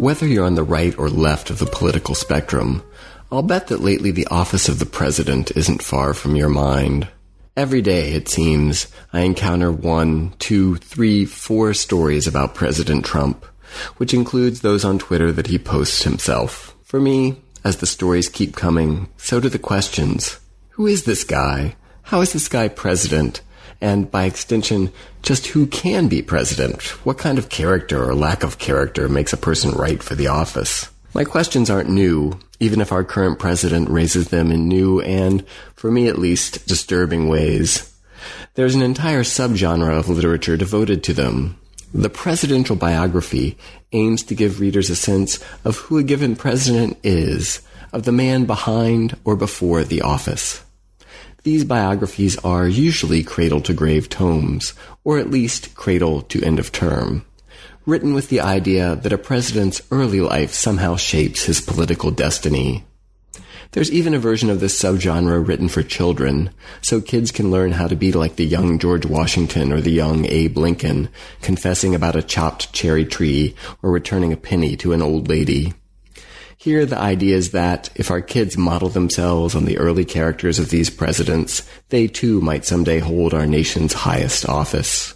Whether you're on the right or left of the political spectrum, I'll bet that lately the office of the president isn't far from your mind. Every day, it seems, I encounter 1, 2, 3, 4 stories about President Trump, which includes those on Twitter that he posts himself. For me, as the stories keep coming, so do the questions. Who is this guy? How is this guy president? And by extension, just who can be president? What kind of character or lack of character makes a person right for the office? My questions aren't new, even if our current president raises them in new and, for me at least, disturbing ways. There's an entire subgenre of literature devoted to them. The presidential biography aims to give readers a sense of who a given president is, of the man behind or before the office. These biographies are usually cradle-to-grave tomes, or at least cradle to end of term, written with the idea that a president's early life somehow shapes his political destiny. There's even a version of this subgenre written for children, so kids can learn how to be like the young George Washington or the young Abe Lincoln, confessing about a chopped cherry tree or returning a penny to an old lady. Here, the idea is that if our kids model themselves on the early characters of these presidents, they too might someday hold our nation's highest office.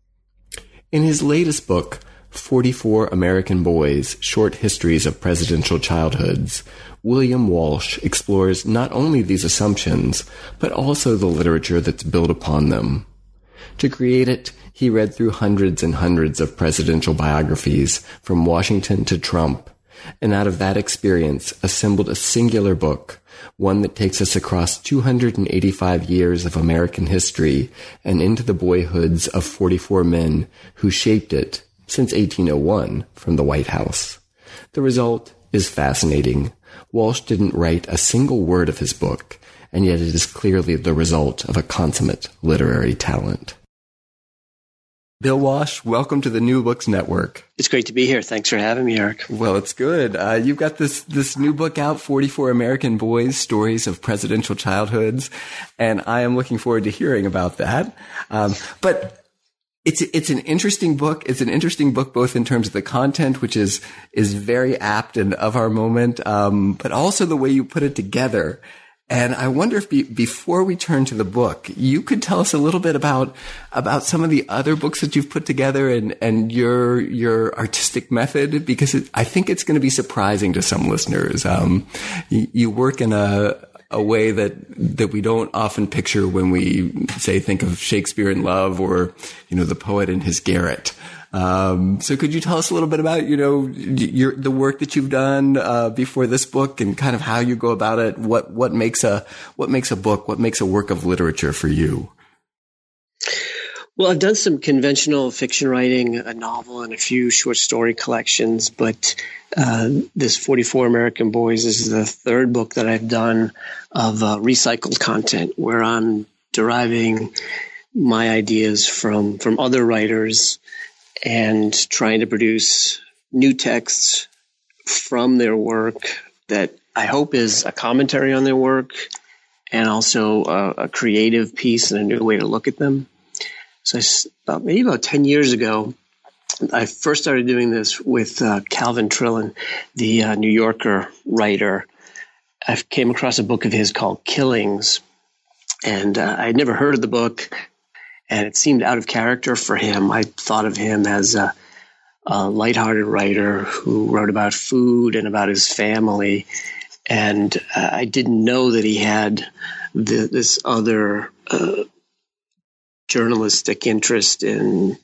In his latest book, 44 American Boys, Short Histories of Presidential Childhoods, William Walsh explores not only these assumptions, but also the literature that's built upon them. To create it, he read through hundreds and hundreds of presidential biographies, from Washington to Trump, and out of that experience assembled a singular book, one that takes us across 285 years of American history and into the boyhoods of 44 men who shaped it since 1801 from the White House. The result is fascinating. Walsh didn't write a single word of his book, and yet it is clearly the result of a consummate literary talent. Bill Walsh, welcome to the New Books Network. It's great to be here. Thanks for having me, Eric. Well, it's good. You've got this new book out, 44 American Boys, Stories of Presidential Childhoods, and I am looking forward to hearing about that. But it's an interesting book. It's an interesting book both in terms of the content, which is very apt and of our moment, but also the way you put it together. And I wonder if before we turn to the book, you could tell us a little bit about some of the other books that you've put together and your artistic method, because I think it's going to be surprising to some listeners. You work in a way that we don't often picture when we think of Shakespeare in Love or, the poet in his garret. So could you tell us a little bit about, the work that you've done, before this book and kind of how you go about it? What makes a book? What makes a work of literature for you? Well, I've done some conventional fiction writing, a novel and a few short story collections, but, this 44 American Boys is the third book that I've done of, recycled content where I'm deriving my ideas from other writers and trying to produce new texts from their work that I hope is a commentary on their work and also a creative piece and a new way to look at them. So maybe about 10 years ago, I first started doing this with Calvin Trillin, the New Yorker writer. I came across a book of his called Killings, and I had never heard of the book. And it seemed out of character for him. I thought of him as a lighthearted writer who wrote about food and about his family. And I didn't know that he had this other journalistic interest in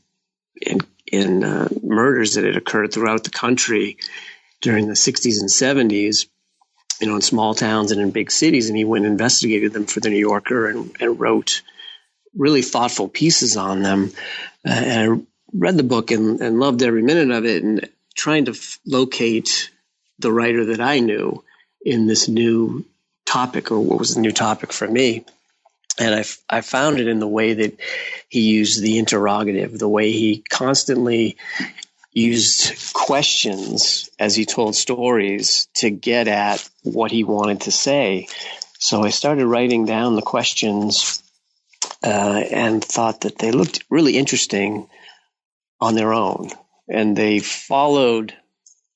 murders that had occurred throughout the country during the 60s and 70s, in small towns and in big cities. And he went and investigated them for the New Yorker and wrote really thoughtful pieces on them. And I read the book and loved every minute of it, and trying to locate the writer that I knew in this new topic, or what was the new topic for me. And I found it in the way that he used the interrogative, the way he constantly used questions as he told stories to get at what he wanted to say. So I started writing down the questions and thought that they looked really interesting on their own. And they followed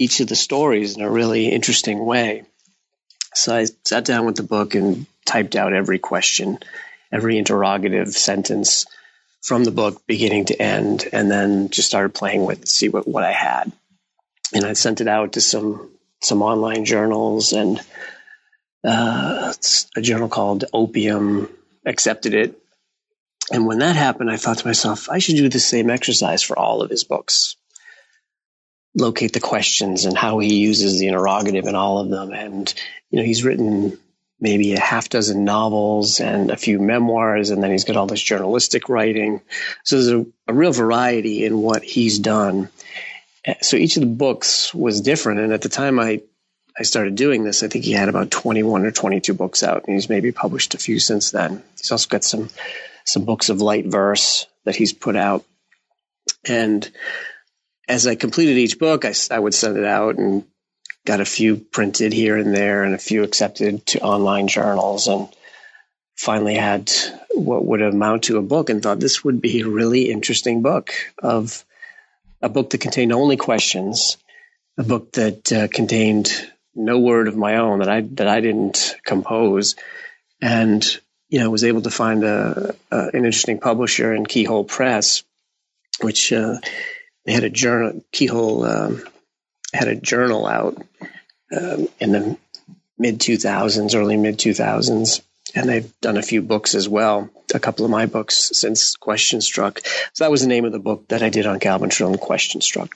each of the stories in a really interesting way. So I sat down with the book and typed out every question, every interrogative sentence from the book beginning to end, and then just started playing with it to see what I had. And I sent it out to some online journals, and a journal called Opium accepted it. And when that happened, I thought to myself, I should do the same exercise for all of his books. Locate the questions and how he uses the interrogative in all of them. And, he's written maybe a half dozen novels and a few memoirs, and then he's got all this journalistic writing. So there's a real variety in what he's done. So each of the books was different. And at the time I started doing this, I think he had about 21 or 22 books out, and he's maybe published a few since then. He's also got some books of light verse that he's put out. And as I completed each book, I would send it out and got a few printed here and there and a few accepted to online journals, and finally had what would amount to a book, and thought this would be a really interesting book, of a book that contained only questions, a book that contained no word of my own that I didn't compose, and was able to find an interesting publisher in Keyhole Press, which they had a journal. Keyhole had a journal out in the mid-2000s, early mid-2000s, and they've done a few books as well, a couple of my books since Question Struck. So that was the name of the book that I did on Calvin Trillin, Question Struck.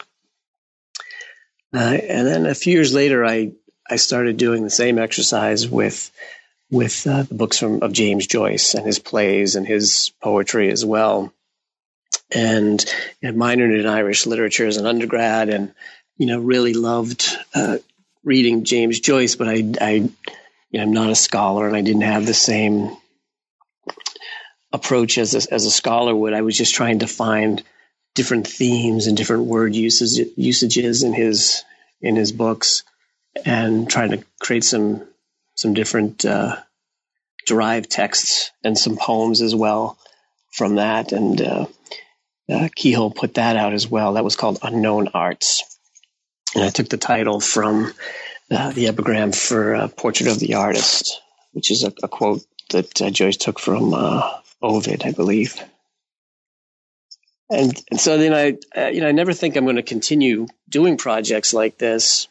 And then a few years later, I started doing the same exercise with the books of James Joyce and his plays and his poetry as well. And minored in Irish literature as an undergrad, and really loved reading James Joyce, but I'm not a scholar, and I didn't have the same approach as a scholar would. I was just trying to find different themes and different word usages in his books, and trying to create some different derived texts and some poems as well from that. And Keyhole put that out as well. That was called Unknown Arts. And I took the title from the epigram for Portrait of the Artist, which is a quote that Joyce took from Ovid, I believe. And so then I never think I'm going to continue doing projects like this.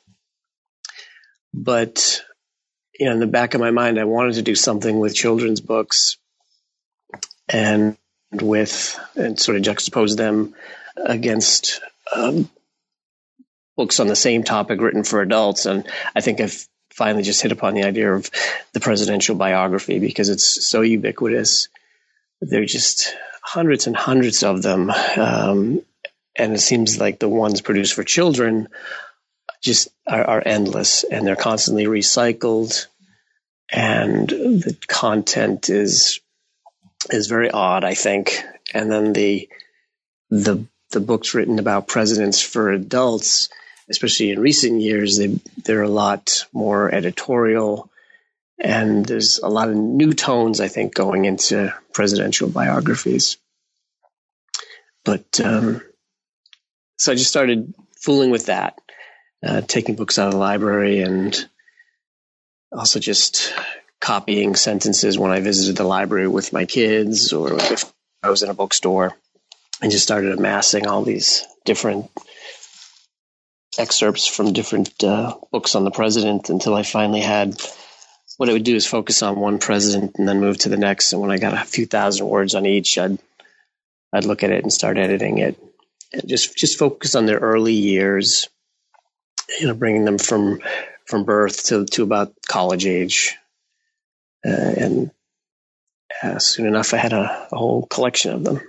But in the back of my mind, I wanted to do something with children's books, and sort of juxtapose them against books on the same topic written for adults. And I think I've finally just hit upon the idea of the presidential biography, because it's so ubiquitous. There are just hundreds and hundreds of them. And it seems like the ones produced for children just are endless, and they're constantly recycled. And the content is very odd, I think. And then the books written about presidents for adults, especially in recent years, they're a lot more editorial, and there's a lot of new tones, I think, going into presidential biographies. But so I just started fooling with that, taking books out of the library, and also just copying sentences when I visited the library with my kids, or if I was in a bookstore, and just started amassing all these different excerpts from different books on the president, until I finally had what I would do is focus on one president and then move to the next. And when I got a few thousand words on each, I'd look at it and start editing it, and just focus on their early years, bringing them from birth to about college age. And soon enough, I had a whole collection of them.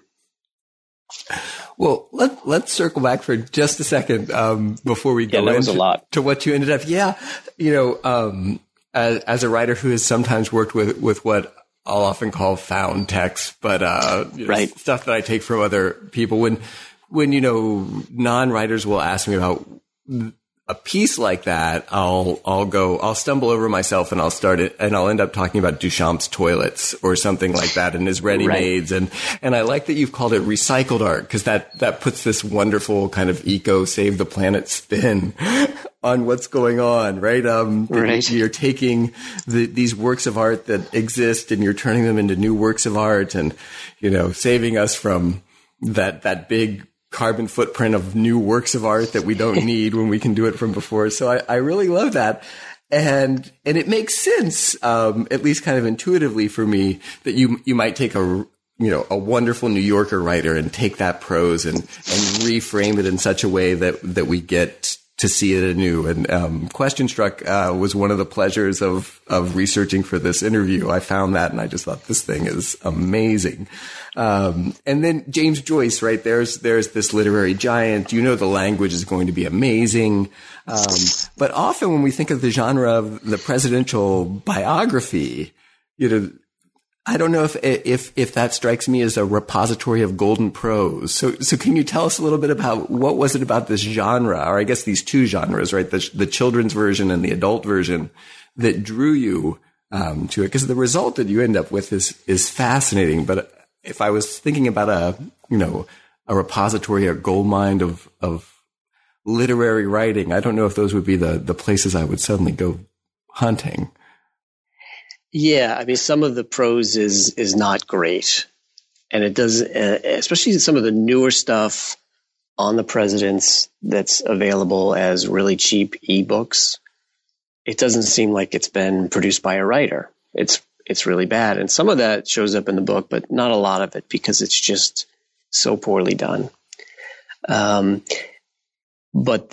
Well, let's circle back for just a second before we go into what you ended up. Yeah, as a writer who has sometimes worked with what I'll often call found text, but right. Stuff that I take from other people. When non-writers will ask me about a piece like that, I'll stumble over myself and I'll start it and I'll end up talking about Duchamp's toilets or something like that and his ready-mades. Right. And I like that you've called it recycled art because that puts this wonderful kind of eco save the planet spin on what's going on, right? Right. You're taking these works of art that exist and you're turning them into new works of art and, saving us from that big carbon footprint of new works of art that we don't need when we can do it from before. So I really love that. And it makes sense, at least kind of intuitively for me, that you might take a wonderful New Yorker writer and take that prose and reframe it in such a way that we get to see it anew. And Question Struck was one of the pleasures of researching for this interview. I found that and I just thought this thing is amazing. And then James Joyce, right? There's this literary giant. The language is going to be amazing. But often when we think of the genre of the presidential biography, I don't know if that strikes me as a repository of golden prose. So can you tell us a little bit about what was it about this genre, or I guess these two genres, right? The children's version and the adult version that drew you to it? Because the result that you end up with is fascinating. But if I was thinking about a repository, a gold mine of literary writing, I don't know if those would be the places I would suddenly go hunting. Yeah, I mean, some of the prose is not great, and it does, especially some of the newer stuff on the presidents that's available as really cheap ebooks. It doesn't seem like it's been produced by a writer. It's really bad, and some of that shows up in the book, but not a lot of it because it's just so poorly done. But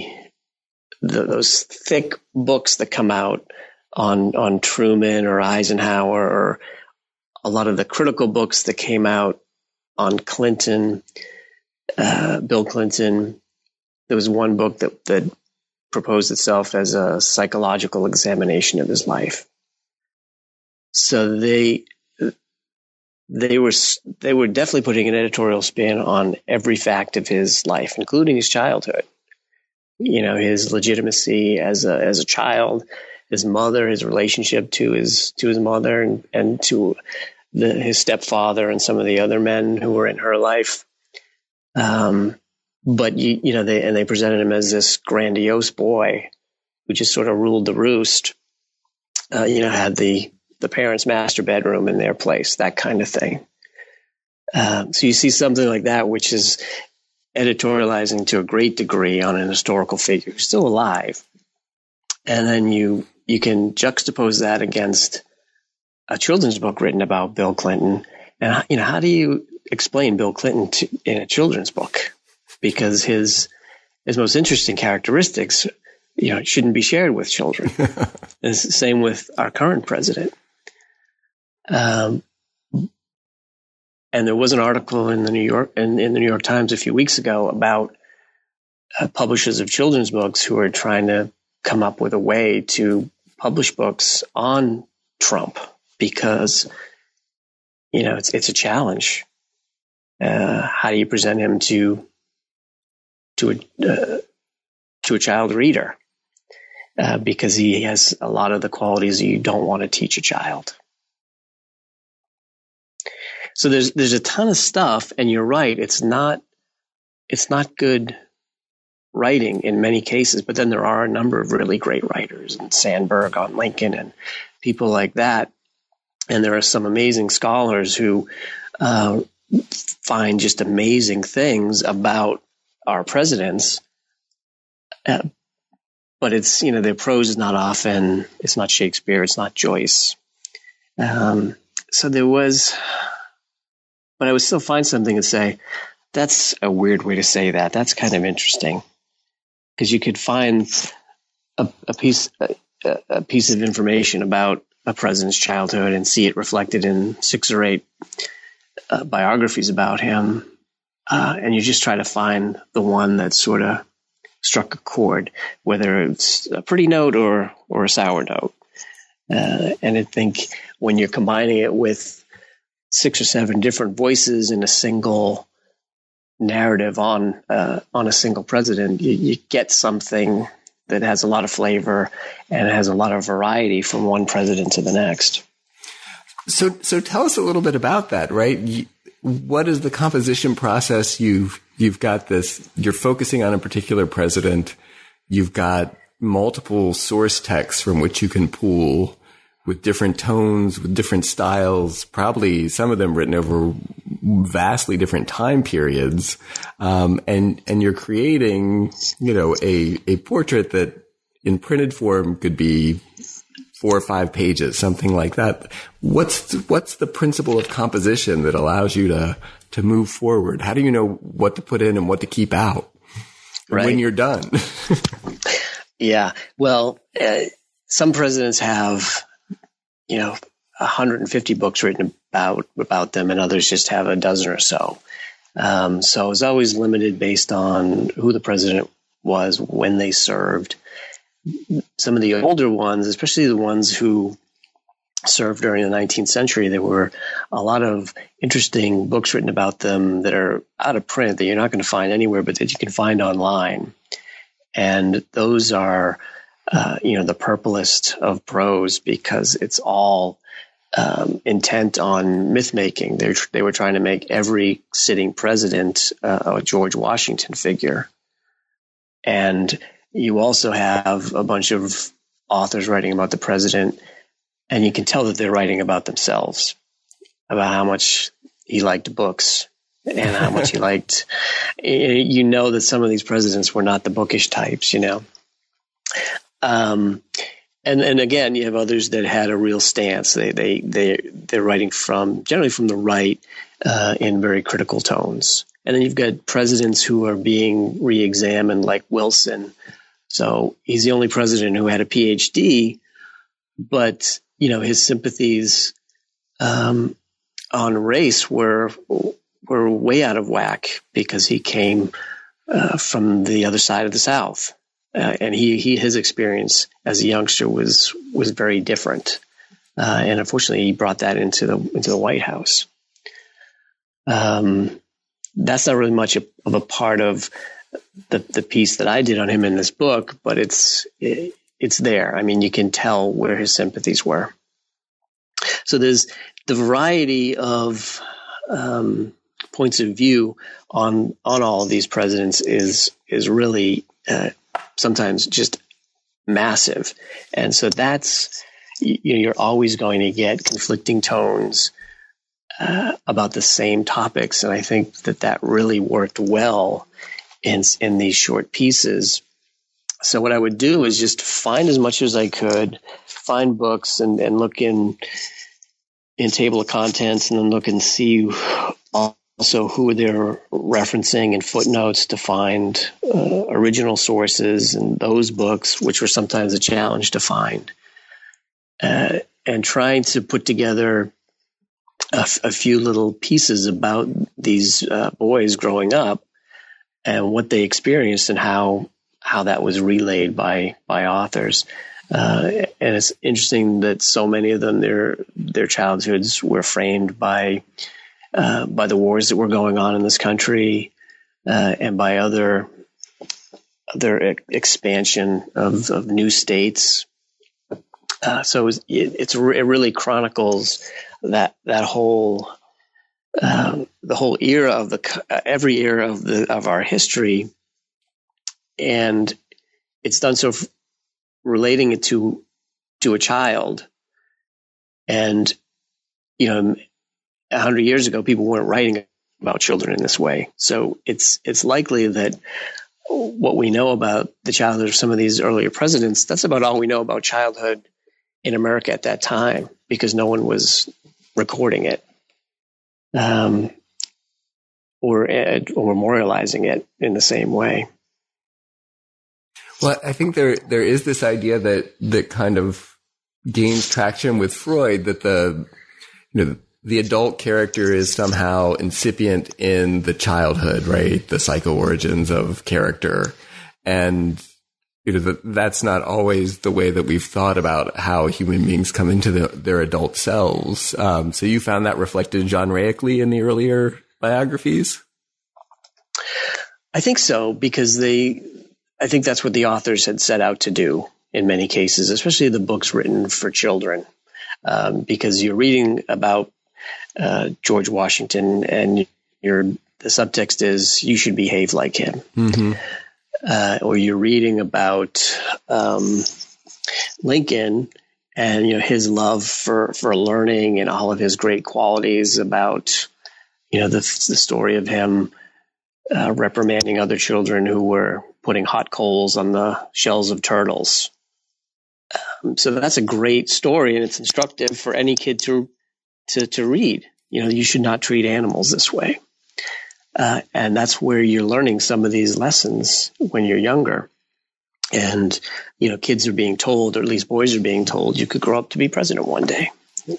those thick books that come out on Truman or Eisenhower, or a lot of the critical books that came out on Clinton, Bill Clinton. There was one book that proposed itself as a psychological examination of his life. So they were definitely putting an editorial spin on every fact of his life, including his childhood. His legitimacy as a child, his mother, his relationship to his mother and to his stepfather and some of the other men who were in her life. But they presented him as this grandiose boy who just sort of ruled the roost. Had the parents' master bedroom in their place, that kind of thing. So you see something like that, which is editorializing to a great degree on an historical figure who's still alive. And then you can juxtapose that against a children's book written about Bill Clinton. And, how do you explain Bill Clinton in a children's book? Because his most interesting characteristics, shouldn't be shared with children. It's the same with our current president. And there was an article in the New York Times a few weeks ago about publishers of children's books who are trying to come up with a way to publish books on Trump because, it's a challenge. How do you present him to a child reader? Because he has a lot of the qualities that you don't want to teach a child. So there's a ton of stuff, and you're right. It's not good writing in many cases, but then there are a number of really great writers, and Sandberg on Lincoln and people like that. And there are some amazing scholars who find just amazing things about our presidents. But it's, their prose is not often, it's not Shakespeare, it's not Joyce. So there was, but I would still find something and say, that's a weird way to say that. That's kind of interesting. Because you could find a piece of information about a president's childhood and see it reflected in 6 or 8 biographies about him. And you just try to find the one that sort of struck a chord, whether it's a pretty note or a sour note. And I think when you're combining it with 6 or 7 different voices in a single narrative on a single president, you get something that has a lot of flavor and has a lot of variety from one president to the next. So tell us a little bit about that, right? What is the composition process? You've got this, you're focusing on a particular president. You've got multiple source texts from which you can pull with different tones, with different styles, probably some of them written over vastly different time periods. And you're creating, a portrait that in printed form could be 4 or 5 pages, something like that. What's the principle of composition that allows you to move forward? How do you know what to put in and what to keep out when you're done? Yeah. Well, some presidents have, 150 books written about them, and others just have a dozen or so. So it's always limited based on who the president was, when they served. Some of the older ones, especially the ones who served during the 19th century, there were a lot of interesting books written about them that are out of print that you're not going to find anywhere, but that you can find online. And those are, the purplest of prose, because it's all intent on myth making. They were trying to make every sitting president a George Washington figure. And you also have a bunch of authors writing about the president, and you can tell that they're writing about themselves, about how much he liked books and how much he liked, that some of these presidents were not the bookish types, And again, you have others that had a real stance. They're writing generally from the right, in very critical tones. And then you've got presidents who are being re-examined, like Wilson. So he's the only president who had a PhD, but his sympathies on race were way out of whack, because he came from the other side of the South. And his experience as a youngster was very different, and unfortunately, he brought that into the White House. That's not really much of a part of the piece that I did on him in this book, but it's there. I mean, you can tell where his sympathies were. So there's the variety of points of view on all of these presidents is really sometimes just massive. And so that's, you're always going to get conflicting tones about the same topics. And I think that really worked well in these short pieces. So what I would do is just find as much as I could, find books and look in table of contents, and then look and see also who they're referencing in footnotes to find original sources in those books, which were sometimes a challenge to find, and trying to put together a few little pieces about these boys growing up and what they experienced and how that was relayed by authors. And it's interesting that so many of them, their childhoods were framed by the wars that were going on in this country, and by other expansion of new states. So it really chronicles that whole the whole era of every era of our history, and it's done so relating it to a child. And 100 years ago, people weren't writing about children in this way. So it's likely that what we know about the childhood of some of these earlier presidents, that's about all we know about childhood in America at that time, because no one was recording it or memorializing it in the same way. Well, I think there is this idea that kind of gains traction with Freud, that the adult character is somehow incipient in the childhood, right? The psycho origins of character. And that's not always the way that we've thought about how human beings come into their adult selves. So you found that reflected genreically in the earlier biographies? I think so, because they I think that's what the authors had set out to do in many cases, especially the books written for children, because you're reading about George Washington, and the subtext is you should behave like him. Mm-hmm. Or you're reading about Lincoln and his love for learning and all of his great qualities, about the story of him reprimanding other children who were putting hot coals on the shells of turtles. So that's a great story, and it's instructive for any kid to read. You should not treat animals this way. And that's where you're learning some of these lessons when you're younger. And, kids are being told, or at least boys are being told, you could grow up to be president one day.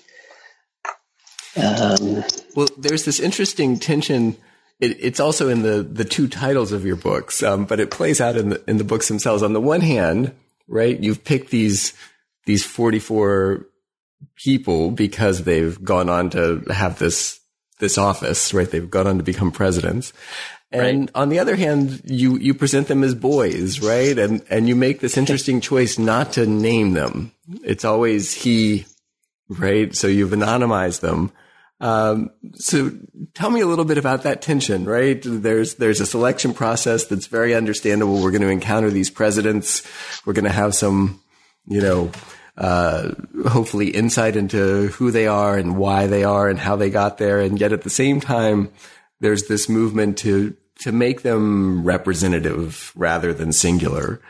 Well, there's this interesting tension. It's also in the two titles of your books, but it plays out in the books themselves. On the one hand, right, you've picked these 44 people because they've gone on to have this office, right? They've gone on to become presidents. And right. On the other hand, you present them as boys, right? And you make this interesting choice not to name them. It's always he, right? So you've anonymized them. So tell me a little bit about that tension, right? There's a selection process that's very understandable. We're going to encounter these presidents. We're going to have some, hopefully insight into who they are and why they are and how they got there. And yet at the same time, there's this movement to make them representative rather than singular.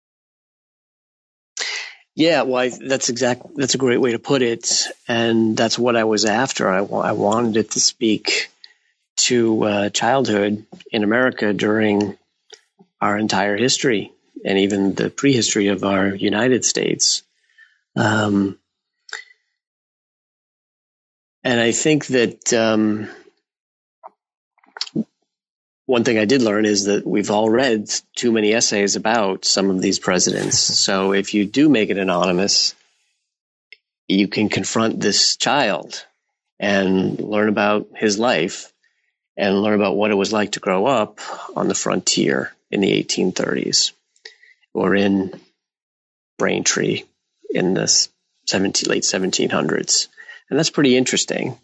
Yeah, well, that's a great way to put it. And that's what I was after. I wanted it to speak to childhood in America during our entire history and even the prehistory of our United States. And I think that one thing I did learn is that we've all read too many essays about some of these presidents. So if you do make it anonymous, you can confront this child and learn about his life and learn about what it was like to grow up on the frontier in the 1830s or in Braintree in the late 1700s. And that's pretty interesting.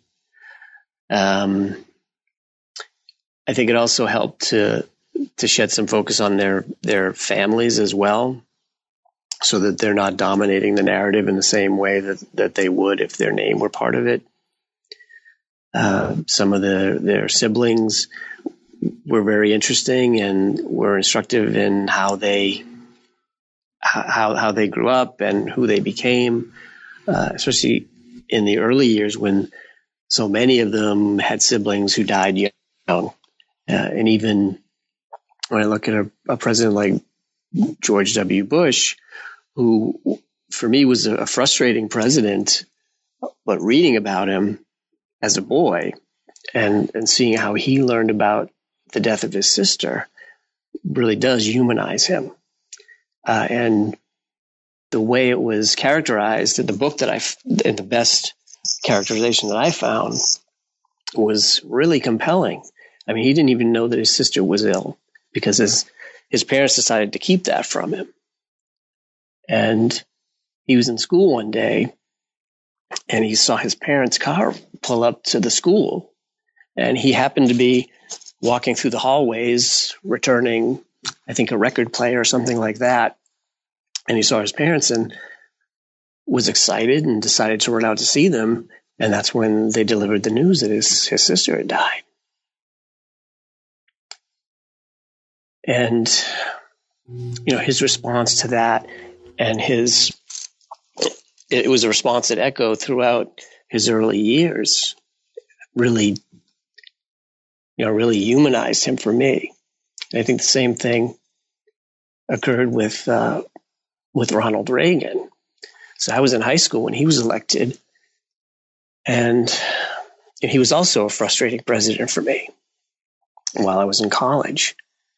I think it also helped to shed some focus on their families as well, so that they're not dominating the narrative in the same way that they would if their name were part of it. Some of their siblings were very interesting and were instructive in how they grew up and who they became, especially in the early years when so many of them had siblings who died young. And even when I look at a president like George W. Bush, who for me was a frustrating president, but reading about him as a boy and seeing how he learned about the death of his sister really does humanize him. And the way it was characterized in the book in the best characterization that I found was really compelling. I mean, he didn't even know that his sister was ill because his parents decided to keep that from him. And he was in school one day and he saw his parents' car pull up to the school. And he happened to be walking through the hallways, returning, I think, a record player or something like that. And he saw his parents and was excited and decided to run out to see them. And that's when they delivered the news that his sister had died. And, his response to that and it was a response that echoed throughout his early years, really humanized him for me. And I think the same thing occurred with Ronald Reagan. So I was in high school when he was elected, and he was also a frustrating president for me while I was in college.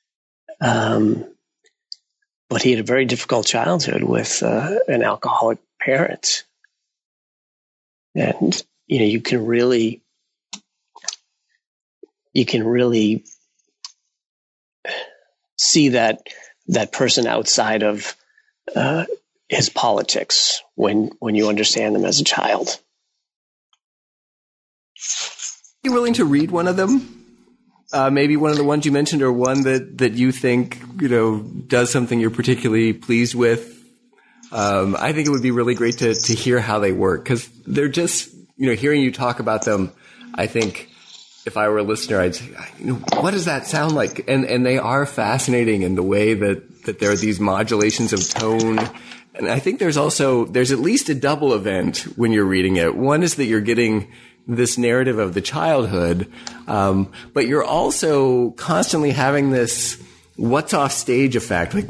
But he had a very difficult childhood with an alcoholic parent. And, you can really see that that person outside of his politics when you understand them as a child. Are you willing to read one of them? Maybe one of the ones you mentioned, or one that you think, does something you're particularly pleased with. I think it would be really great to hear how they work, because they're just, hearing you talk about them, I think if I were a listener, I'd say, what does that sound like? And they are fascinating in the way that there are these modulations of tone. And I think there's at least a double event when you're reading it. One is that you're getting this narrative of the childhood, but you're also constantly having this what's off stage effect. Like,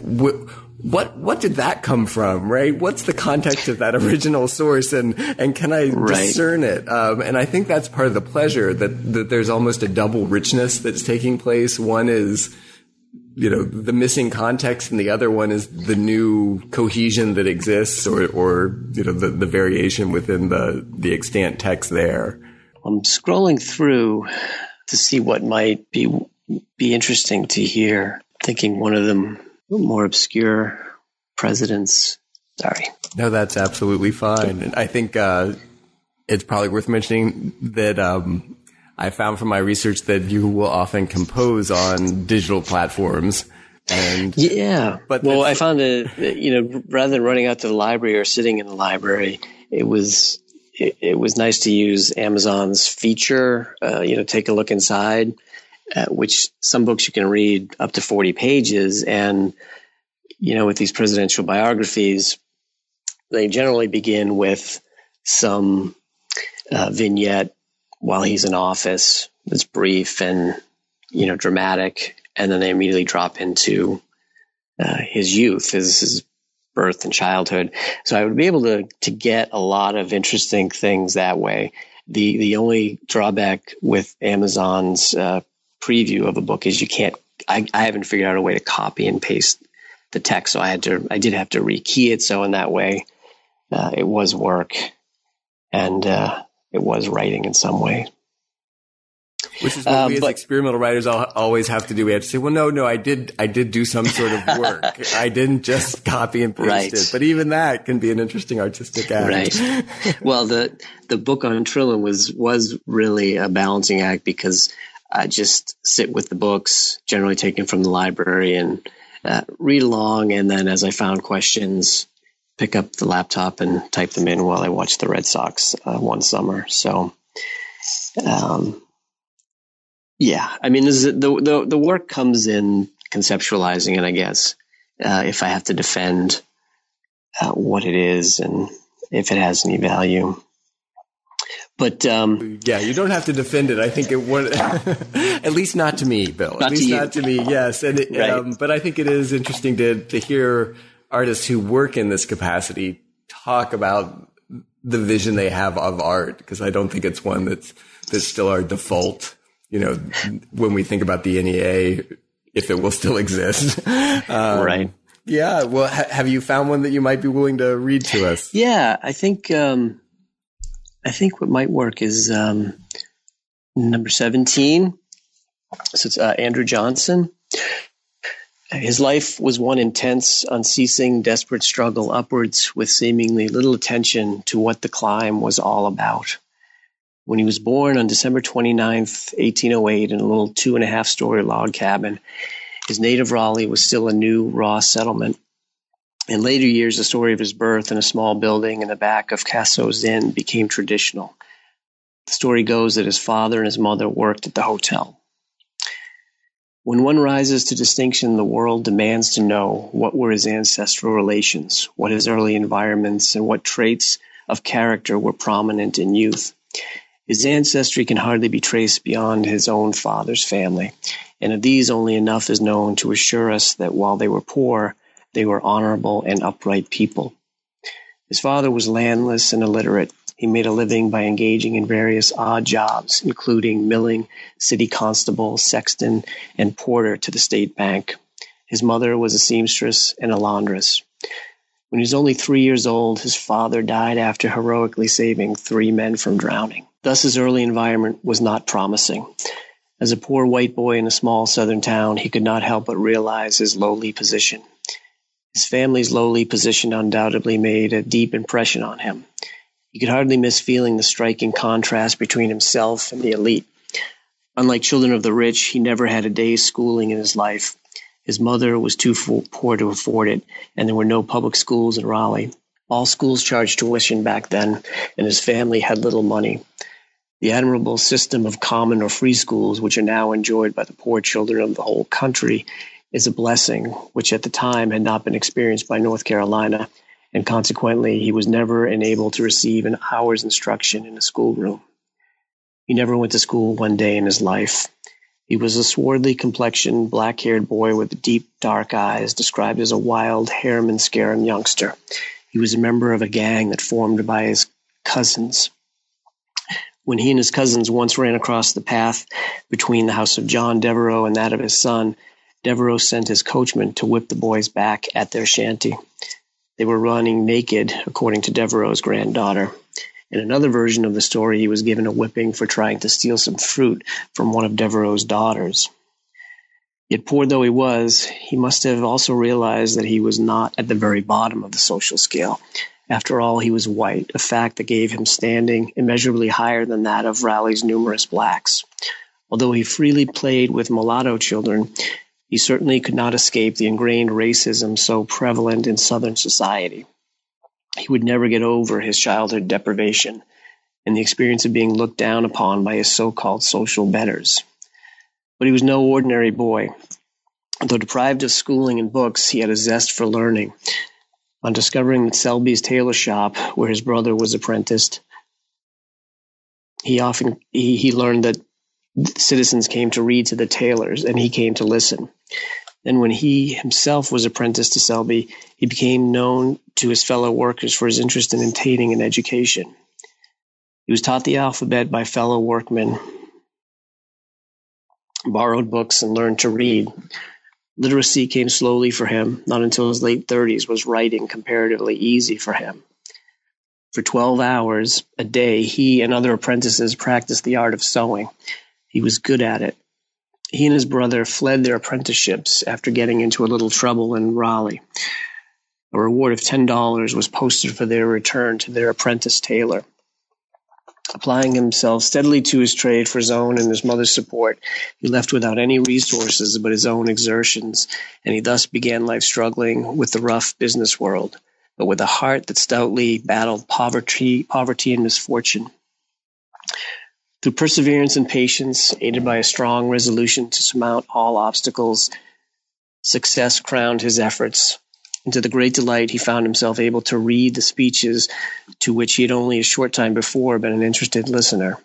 what did that come from, right? What's the context of that original source, and can I discern it? And I think that's part of the pleasure, that there's almost a double richness that's taking place. One is, the missing context, and the other one is the new cohesion that exists, or the variation within the extant text there. I'm scrolling through to see what might be interesting to hear. Thinking one of them more obscure presidents. Sorry. No, that's absolutely fine. And I think it's probably worth mentioning that I found from my research that you will often compose on digital platforms. And yeah, but I found that rather than running out to the library or sitting in the library, it was nice to use Amazon's feature. Take a look inside, which some books you can read up to 40 pages, and with these presidential biographies, they generally begin with some vignette while he's in office that's brief and dramatic, and then they immediately drop into his youth, his birth and childhood. So I would be able to get a lot of interesting things that way. The only drawback with Amazon's preview of a book is I haven't figured out a way to copy and paste the text, so I did have to rekey it. So in that way, it was work, and it was writing in some way. Which is what we as experimental writers always have to do. We have to say, well, no, I did do some sort of work. I didn't just copy and paste it. But even that can be an interesting artistic act. Right. Well, the book on Trillin was really a balancing act, because I just sit with the books, generally taken from the library, and read along. And then as I found questions, pick up the laptop and type them in while I watched the Red Sox one summer. So, yeah, I mean, the work comes in conceptualizing it, I guess, if I have to defend what it is and if it has any value. But yeah, you don't have to defend it. I think it would, at least not to me, Bill. Not to me, yes. And right. But I think it is interesting to hear artists who work in this capacity talk about the vision they have of art, because I don't think it's one that's still our default. When we think about the NEA, if it will still exist. Right. Yeah. Well, have you found one that you might be willing to read to us? Yeah, I think what might work is number 17. So it's Andrew Johnson. His life was one intense, unceasing, desperate struggle upwards, with seemingly little attention to what the climb was all about. When he was born on December 29th, 1808, in a little 2.5-story log cabin, his native Raleigh was still a new, raw settlement. In later years, the story of his birth in a small building in the back of Casso's Inn became traditional. The story goes that his father and his mother worked at the hotel. When one rises to distinction, the world demands to know what were his ancestral relations, what his early environments, and what traits of character were prominent in youth. His ancestry can hardly be traced beyond his own father's family, and of these only enough is known to assure us that while they were poor, they were honorable and upright people. His father was landless and illiterate. He made a living by engaging in various odd jobs, including milling, city constable, sexton, and porter to the state bank. His mother was a seamstress and a laundress. When he was only 3 years old, his father died after heroically saving 3 men from drowning. Thus, his early environment was not promising. As a poor white boy in a small southern town, he could not help but realize his lowly position. His family's lowly position undoubtedly made a deep impression on him. He could hardly miss feeling the striking contrast between himself and the elite. Unlike children of the rich, he never had a day's schooling in his life. His mother was too poor to afford it, and there were no public schools in Raleigh. All schools charged tuition back then, and his family had little money. The admirable system of common or free schools, which are now enjoyed by the poor children of the whole country, is a blessing which at the time had not been experienced by North Carolina, and consequently he was never enabled to receive an hour's instruction in a schoolroom. He never went to school one day in his life. He was a swarthy complexioned, black-haired boy with deep, dark eyes, described as a wild, harum-and-scarum youngster. He was a member of a gang that formed by his cousins. When he and his cousins once ran across the path between the house of John Devereaux and that of his son, Devereaux sent his coachman to whip the boys back at their shanty. They were running naked, according to Devereaux's granddaughter. In another version of the story, he was given a whipping for trying to steal some fruit from one of Devereaux's daughters. Yet poor though he was, he must have also realized that he was not at the very bottom of the social scale. After all, he was white, a fact that gave him standing immeasurably higher than that of Raleigh's numerous blacks. Although he freely played with mulatto children, he certainly could not escape the ingrained racism so prevalent in Southern society. He would never get over his childhood deprivation and the experience of being looked down upon by his so-called social betters. But he was no ordinary boy. Though deprived of schooling and books, he had a zest for learning. On discovering that Selby's tailor shop, where his brother was apprenticed, he learned that citizens came to read to the tailors, and he came to listen. Then when he himself was apprenticed to Selby, he became known to his fellow workers for his interest in attaining an education. He was taught the alphabet by fellow workmen, borrowed books, and learned to read. Literacy came slowly for him. Not until his late 30s was writing comparatively easy for him. For 12 hours a day, he and other apprentices practiced the art of sewing. He was good at it. He and his brother fled their apprenticeships after getting into a little trouble in Raleigh. A reward of $10 was posted for their return to their apprentice tailor. Applying himself steadily to his trade for his own and his mother's support, he left without any resources but his own exertions, and he thus began life struggling with the rough business world, but with a heart that stoutly battled poverty and misfortune. Through perseverance and patience, aided by a strong resolution to surmount all obstacles, success crowned his efforts. And to the great delight, he found himself able to read the speeches to which he had only a short time before been an interested listener.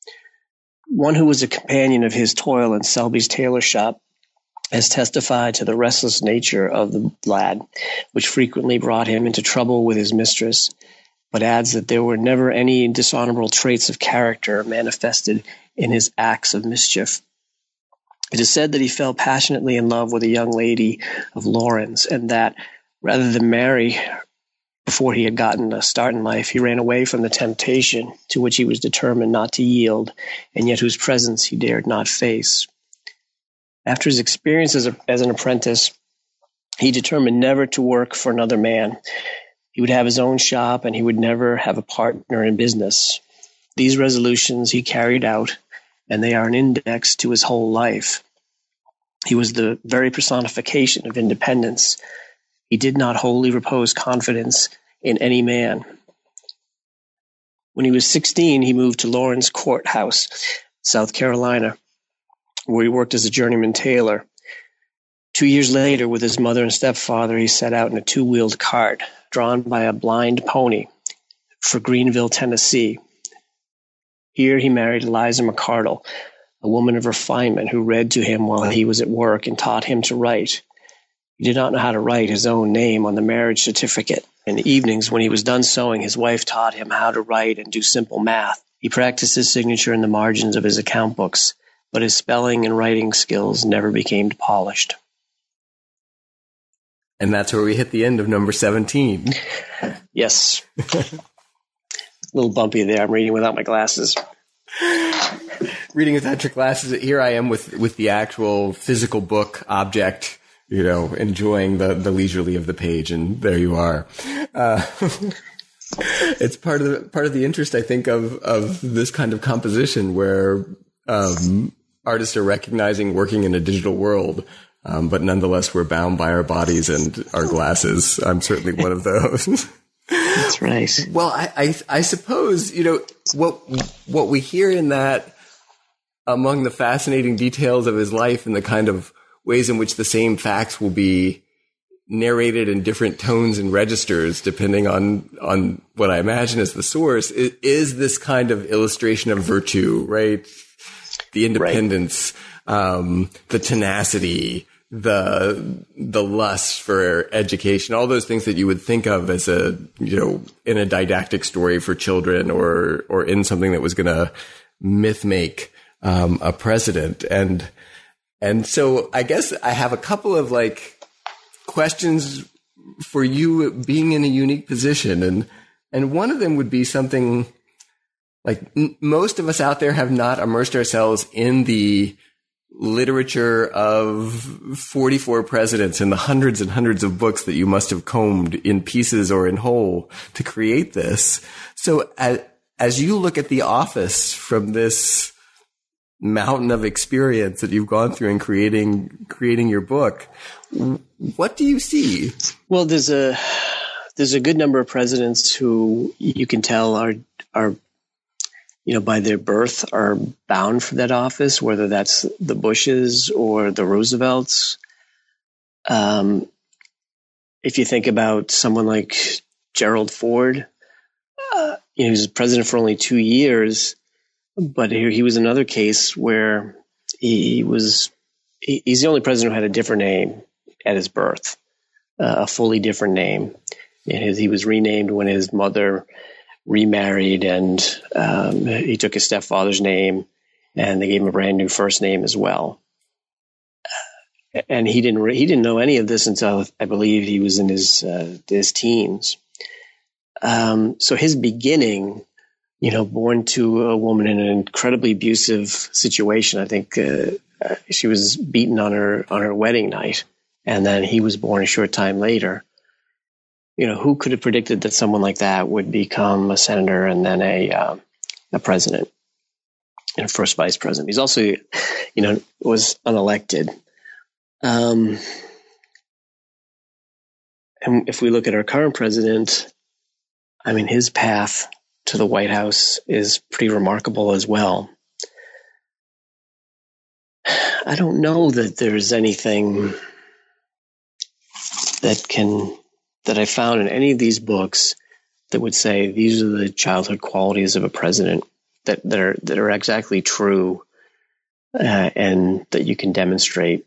One who was a companion of his toil in Selby's tailor shop has testified to the restless nature of the lad, which frequently brought him into trouble with his mistress, but adds that there were never any dishonorable traits of character manifested in his acts of mischief. It is said that he fell passionately in love with a young lady of Lawrence, and that, rather than marry before he had gotten a start in life, he ran away from the temptation to which he was determined not to yield, and yet whose presence he dared not face. After his experience as an apprentice, he determined never to work for another man. He would have his own shop, and he would never have a partner in business. These resolutions he carried out, and they are an index to his whole life. He was the very personification of independence. He did not wholly repose confidence in any man. When he was 16, he moved to Lawrence Courthouse, South Carolina, where he worked as a journeyman tailor. 2 years later, with his mother and stepfather, he set out in a two-wheeled cart, drawn by a blind pony, for Greenville, Tennessee. Here he married Eliza McCardle, a woman of refinement who read to him while he was at work and taught him to write. He did not know how to write his own name on the marriage certificate. In the evenings, when he was done sewing, his wife taught him how to write and do simple math. He practiced his signature in the margins of his account books, but his spelling and writing skills never became polished. And that's where we hit the end of number 17. Yes. A little bumpy there. I'm reading without my glasses. Reading without your glasses. Here I am with the actual physical book object, enjoying the leisurely of the page, and there you are. It's part of the interest, I think, of this kind of composition where artists are recognizing working in a digital world, but nonetheless we're bound by our bodies and our glasses. I'm certainly one of those. That's right. Well, I suppose, what we hear in that, among the fascinating details of his life and the kind of ways in which the same facts will be narrated in different tones and registers, depending on what I imagine as the source, is this kind of illustration of virtue, right? The independence, the tenacity, the lust for education, all those things that you would think of as in a didactic story for children or in something that was going to myth make a president. And so I guess I have a couple of questions for you being in a unique position. And one of them would be something like most of us out there have not immersed ourselves in the literature of 44 presidents and the hundreds and hundreds of books that you must have combed in pieces or in whole to create this. So as you look at The Office from this mountain of experience that you've gone through in creating your book, what do you see? Well, there's a good number of presidents who you can tell are by their birth are bound for that office, whether that's the Bushes or the Roosevelts. If you think about someone like Gerald Ford, he was president for only 2 years, but he was another case where he's the only president who had a different name at his birth, a fully different name. He was renamed when his mother remarried, and he took his stepfather's name, and they gave him a brand new first name as well. And he didn't know any of this until I believe he was in his teens. So his beginning, born to a woman in an incredibly abusive situation. I think she was beaten on her wedding night, and then he was born a short time later. Who could have predicted that someone like that would become a senator and then a president and a first vice president? He's also, was unelected. And if we look at our current president, his path to the White House is pretty remarkable as well. I don't know that there's anything that I found in any of these books that would say these are the childhood qualities of a president that are exactly true and that you can demonstrate.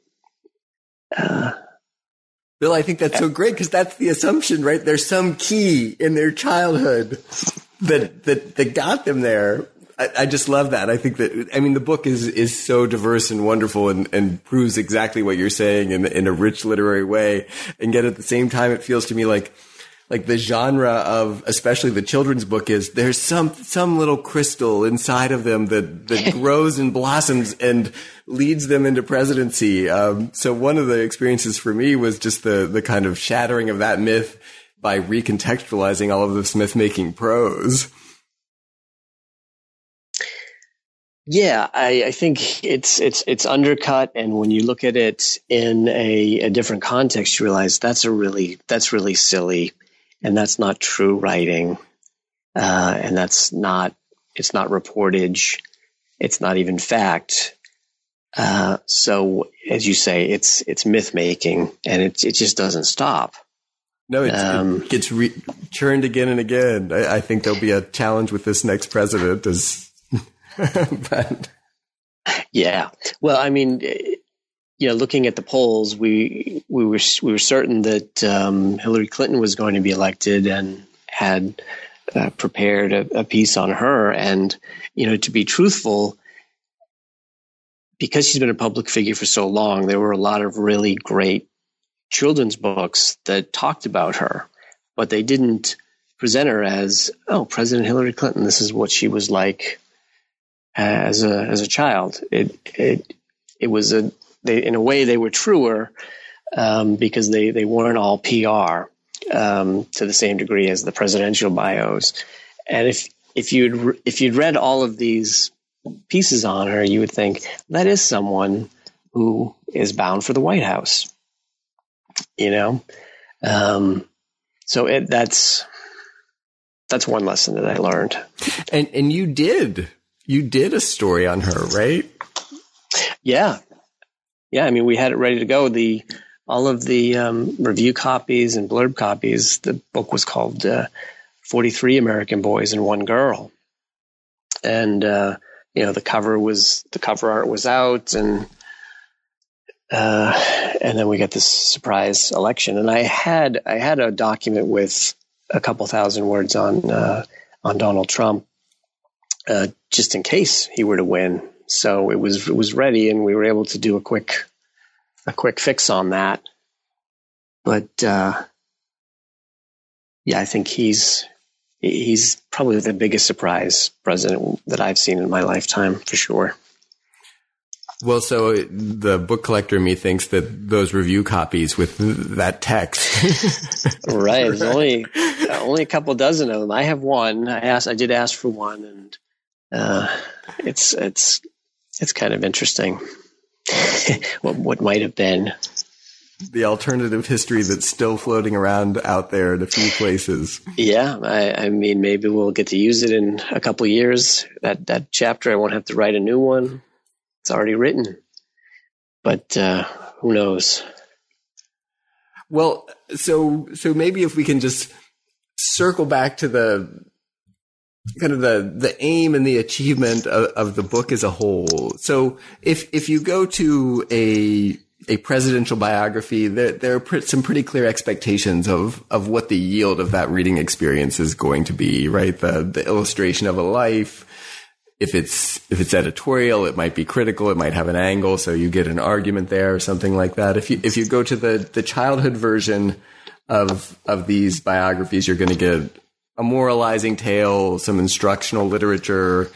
Bill, I think that's so great because that's the assumption, right? There's some key in their childhood that got them there. I just love that. I think that, the book is so diverse and wonderful and proves exactly what you're saying in a rich literary way. And yet at the same time, it feels to me like the genre of, especially the children's book, is there's some little crystal inside of them that grows and blossoms and leads them into presidency. So one of the experiences for me was just the kind of shattering of that myth by recontextualizing all of this myth-making prose. Yeah, I think it's undercut, and when you look at it in a different context, you realize that's really silly, and that's not true writing, and it's not reportage, it's not even fact. So, as you say, it's myth making, and it just doesn't stop. No, it gets churned again and again. I think there'll be a challenge with this next president but yeah, well, looking at the polls, we were certain that Hillary Clinton was going to be elected, and had prepared a piece on her. And to be truthful, because she's been a public figure for so long, there were a lot of really great children's books that talked about her, but they didn't present her as, President Hillary Clinton, this is what she was like as a child. It was in a way they were truer because they weren't all PR to the same degree as the presidential bios. And if you'd read all of these pieces on her, you would think that is someone who is bound for the White House, So that's one lesson that I learned. And you did a story on her, right? Yeah. I mean, we had it ready to go. All of the review copies and blurb copies. The book was called 43 American Boys and One Girl, and the cover art was out, and then we got this surprise election. And I had a document with a couple thousand words on Donald Trump, just in case he were to win. So it was ready, and we were able to do a quick fix on that. But I think he's probably the biggest surprise president that I've seen in my lifetime, for sure. Well, so the book collector in me thinks that those review copies with that text, right? There's only a couple dozen of them. I have one. I did ask for one, and it's kind of interesting. what might have been the alternative history that's still floating around out there in a few places. Yeah, I mean, maybe we'll get to use it in a couple of years. That chapter, I won't have to write a new one. It's already written, but who knows? Well, so maybe if we can just circle back to the kind of the aim and the achievement of the book as a whole. So if you go to a presidential biography, there are some pretty clear expectations of what the yield of that reading experience is going to be, right? The illustration of a life. If it's editorial, it might be critical. It might have an angle, so you get an argument there or something like that. If you go to the childhood version of these biographies, you're going to get a moralizing tale, some instructional literature,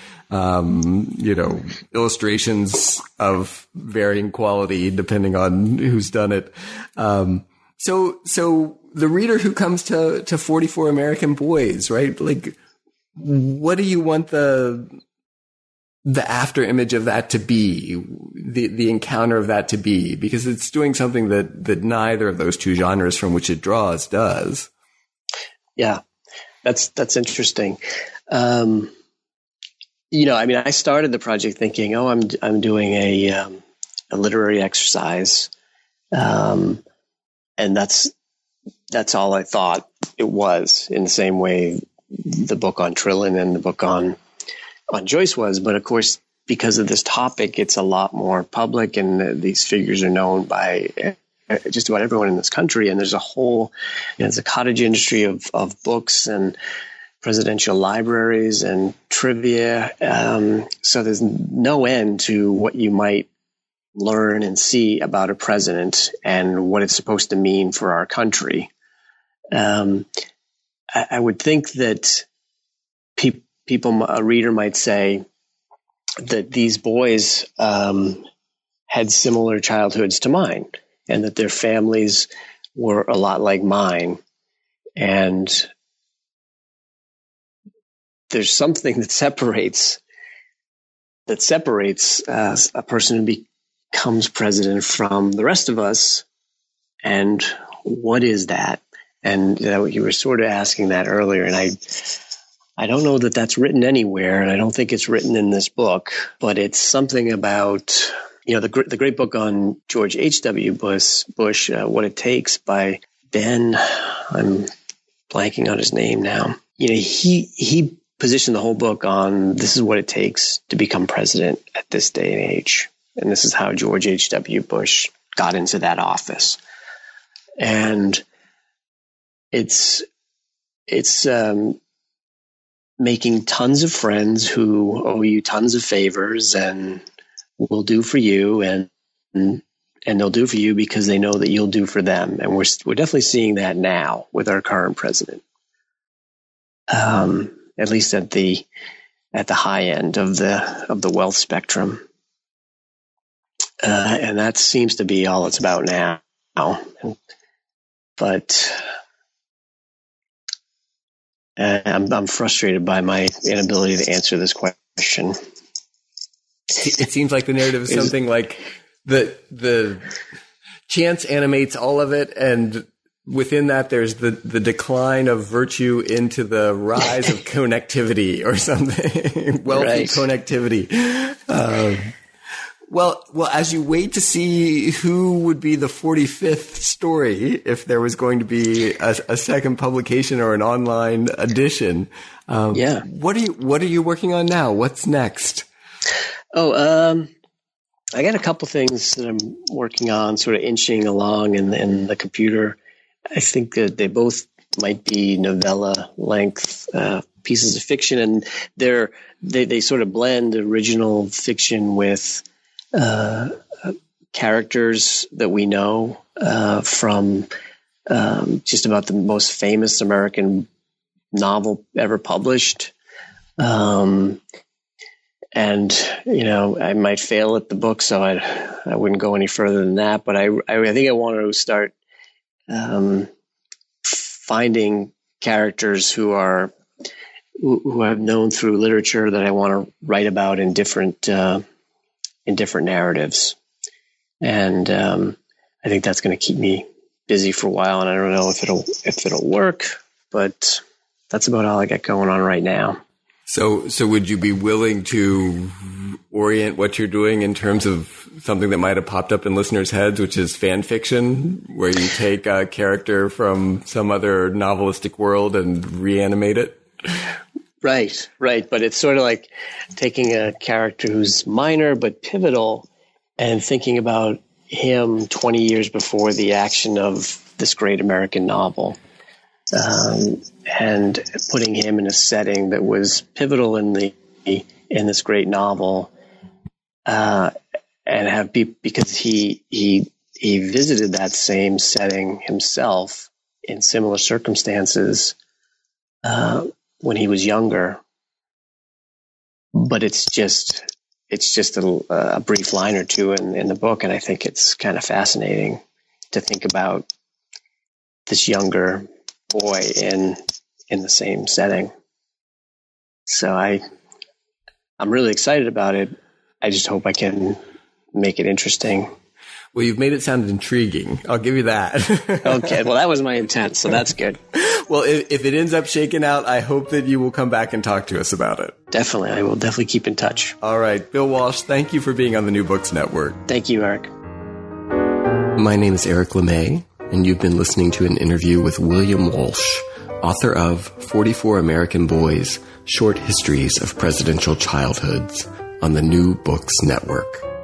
illustrations of varying quality depending on who's done it. So the reader who comes to 44 American Boys, right? Like, what do you want the after image of that to be, the encounter of that to be? Because it's doing something that neither of those two genres from which it draws does. Yeah, that's interesting. I mean, I started the project thinking, I'm doing a literary exercise, and that's all I thought it was. In the same way, the book on Trillin and the book on Joyce was. But of course, because of this topic, it's a lot more public, and these figures are known by just about everyone in this country. And there's there's a cottage industry of books and presidential libraries and trivia. So there's no end to what you might learn and see about a president and what it's supposed to mean for our country. I would think that a reader might say that these boys had similar childhoods to mine, and that their families were a lot like mine. And there's something that separates a person who becomes president from the rest of us. And what is that? And you were sort of asking that earlier, and I don't know that that's written anywhere, and I don't think it's written in this book, but it's something about, the great book on George H.W. Bush, What It Takes, by Ben, I'm blanking on his name now. He positioned the whole book on, this is what it takes to become president at this day and age. And this is how George H.W. Bush got into that office. And it's making tons of friends who owe you tons of favors and will do for you, and they'll do for you because they know that you'll do for them. And we're definitely seeing that now with our current president. At least at the at the high end of the wealth spectrum. And that seems to be all it's about now. But I'm frustrated by my inability to answer this question. It seems like the narrative is something like the chance animates all of it, and within that there's the decline of virtue into the rise of connectivity or something. Wealthy right. Connectivity. Well, as you wait to see who would be the 45th story, if there was going to be a second publication or an online edition, what are you working on now? What's next? I got a couple things that I'm working on, sort of inching along in the computer. I think that they both might be novella length pieces of fiction, and they sort of blend original fiction with characters that we know from just about the most famous American novel ever published. And, I might fail at the book, so I wouldn't go any further than that. But I think I want to start finding characters who I've known through literature that I want to write about in different narratives. And I think that's going to keep me busy for a while. And I don't know if it'll work, but that's about all I got going on right now. So would you be willing to orient what you're doing in terms of something that might have popped up in listeners' heads, which is fan fiction, where you take a character from some other novelistic world and reanimate it? Right. But it's sort of like taking a character who's minor but pivotal and thinking about him 20 years before the action of this great American novel. And putting him in a setting that was pivotal in this great novel, and because he visited that same setting himself in similar circumstances when he was younger. But it's just a brief line or two in the book, and I think it's kind of fascinating to think about this younger boy in the same setting. So I'm really excited about it. I just hope I can make it interesting. Well, you've made it sound intriguing. I'll give you that. Okay. Well, that was my intent, so that's good. Well, if it ends up shaking out, I hope that you will come back and talk to us about it. Definitely. I will definitely keep in touch. All right. Bill Walsh, thank you for being on the New Books Network. Thank you, Eric. My name is Eric LeMay, and you've been listening to an interview with William Walsh, author of 44 American Boys, Short Histories of Presidential Childhoods, on the New Books Network.